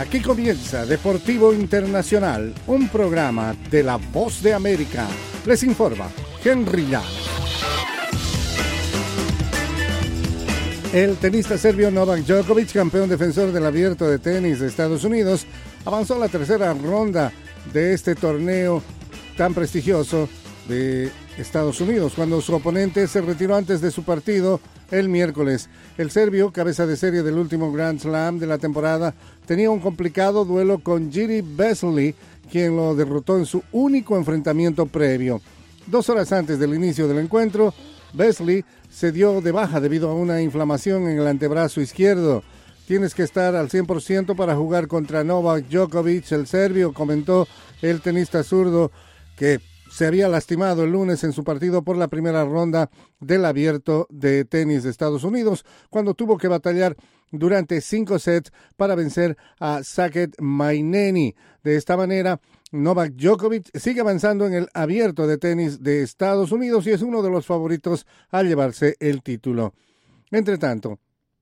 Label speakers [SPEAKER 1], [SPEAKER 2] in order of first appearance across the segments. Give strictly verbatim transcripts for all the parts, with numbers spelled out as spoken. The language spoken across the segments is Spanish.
[SPEAKER 1] Aquí comienza Deportivo Internacional, un programa de La Voz de América. Les informa Henry Llanos. El tenista serbio Novak Djokovic, campeón defensor del Abierto de Tenis de Estados Unidos, avanzó a la tercera ronda de este torneo tan prestigioso de Estados Unidos, cuando su oponente se retiró antes de su partido el miércoles. El serbio, cabeza de serie del último Grand Slam de la temporada, tenía un complicado duelo con Jiri Vesely, quien lo derrotó en su único enfrentamiento previo. Dos horas antes del inicio del encuentro, Vesely se dio de baja debido a una inflamación en el antebrazo izquierdo. Tienes que estar al cien por ciento para jugar contra Novak Djokovic, el serbio, comentó el tenista zurdo, que se había lastimado el lunes en su partido por la primera ronda del Abierto de Tenis de Estados Unidos, cuando tuvo que batallar durante cinco sets para vencer a Saket Maineni. De esta manera, Novak Djokovic sigue avanzando en el Abierto de Tenis de Estados Unidos y es uno de los favoritos a llevarse el título. Entre tanto,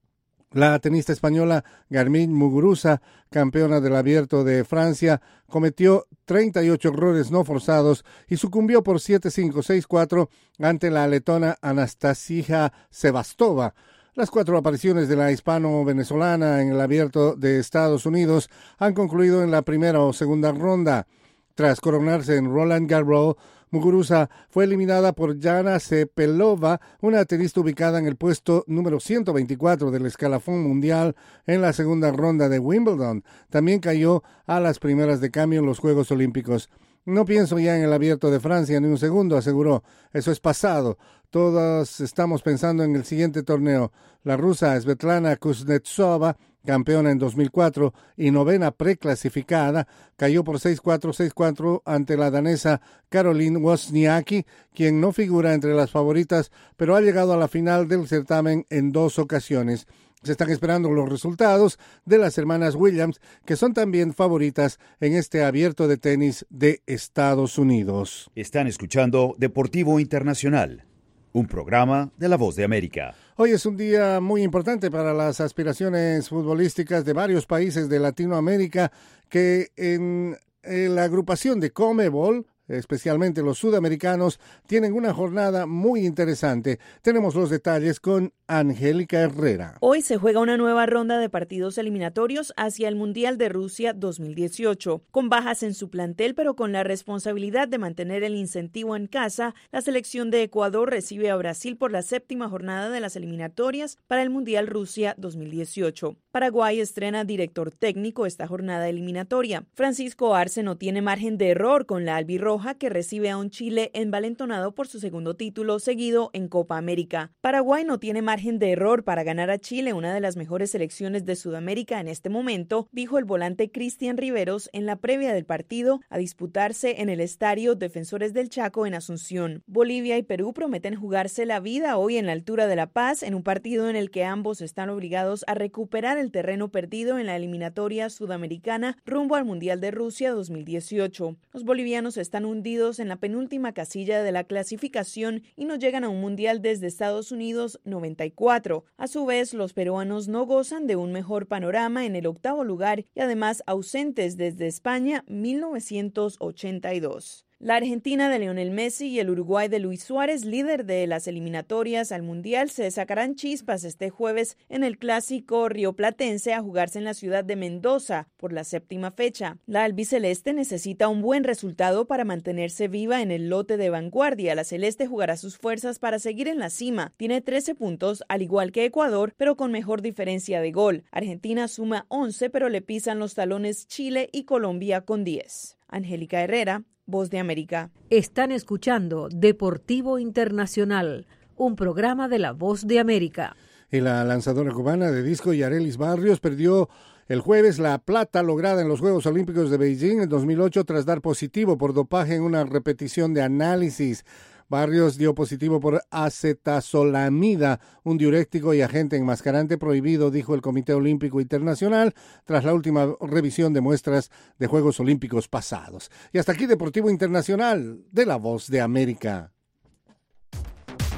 [SPEAKER 1] la tenista española Garbiñe Muguruza, campeona del Abierto de Francia, cometió treinta y ocho errores no forzados y sucumbió por siete cinco, seis cuatro ante la letona Anastasia Sevastova. Las cuatro apariciones de la hispano-venezolana en el Abierto de Estados Unidos han concluido en la primera o segunda ronda. Tras coronarse en Roland Garros, Muguruza fue eliminada por Jana Cepelova, una tenista ubicada en el puesto número ciento veinticuatro del escalafón mundial en la segunda ronda de Wimbledon. También cayó a las primeras de cambio en los Juegos Olímpicos. No pienso ya en el Abierto de Francia ni un segundo, aseguró. Eso es pasado. Todos estamos pensando en el siguiente torneo. La rusa Svetlana Kuznetsova, campeona en dos mil cuatro y novena preclasificada, cayó por seis cuatro, seis cuatro ante la danesa Caroline Wozniacki, quien no figura entre las favoritas, pero ha llegado a la final del certamen en dos ocasiones. Se están esperando los resultados de las hermanas Williams, que son también favoritas en este Abierto de Tenis de Estados Unidos.
[SPEAKER 2] Están escuchando Deportivo Internacional, un programa de La Voz de América.
[SPEAKER 1] Hoy es un día muy importante para las aspiraciones futbolísticas de varios países de Latinoamérica que en, en la agrupación de CONMEBOL, especialmente los sudamericanos, tienen una jornada muy interesante. Tenemos los detalles con Angélica Herrera.
[SPEAKER 3] Hoy se juega una nueva ronda de partidos eliminatorios hacia el Mundial de Rusia dos mil dieciocho. Con bajas en su plantel, pero con la responsabilidad de mantener el incentivo en casa, la selección de Ecuador recibe a Brasil por la séptima jornada de las eliminatorias para el Mundial Rusia dos mil dieciocho. Paraguay estrena director técnico esta jornada eliminatoria. Francisco Arce no tiene margen de error con la albirroja, que recibe a un Chile envalentonado por su segundo título seguido en Copa América. Paraguay no tiene margen de error para ganar a Chile, una de las mejores selecciones de Sudamérica en este momento, dijo el volante Cristian Riveros en la previa del partido a disputarse en el Estadio Defensores del Chaco en Asunción. Bolivia y Perú prometen jugarse la vida hoy en la altura de La Paz, en un partido en el que ambos están obligados a recuperar el terreno perdido en la eliminatoria sudamericana rumbo al Mundial de Rusia dos mil dieciocho. Los bolivianos están hundidos en la penúltima casilla de la clasificación y no llegan a un mundial desde Estados Unidos noventa y cuatro. A su vez, los peruanos no gozan de un mejor panorama en el octavo lugar y además ausentes desde España mil novecientos ochenta y dos. La Argentina de Lionel Messi y el Uruguay de Luis Suárez, líder de las eliminatorias al Mundial, se sacarán chispas este jueves en el clásico rioplatense a jugarse en la ciudad de Mendoza por la séptima fecha. La albiceleste necesita un buen resultado para mantenerse viva en el lote de vanguardia. La celeste jugará sus fuerzas para seguir en la cima. Tiene trece puntos, al igual que Ecuador, pero con mejor diferencia de gol. Argentina suma once, pero le pisan los talones Chile y Colombia con diez. Angélica Herrera, Voz de América.
[SPEAKER 4] Están escuchando Deportivo Internacional, un programa de La Voz de América.
[SPEAKER 1] Y la lanzadora cubana de disco Yarelis Barrios perdió el jueves la plata lograda en los Juegos Olímpicos de Beijing en dos mil ocho tras dar positivo por dopaje en una repetición de análisis. Barrios dio positivo por acetazolamida, un diurético y agente enmascarante prohibido, dijo el Comité Olímpico Internacional, tras la última revisión de muestras de Juegos Olímpicos pasados. Y hasta aquí Deportivo Internacional de La Voz de América.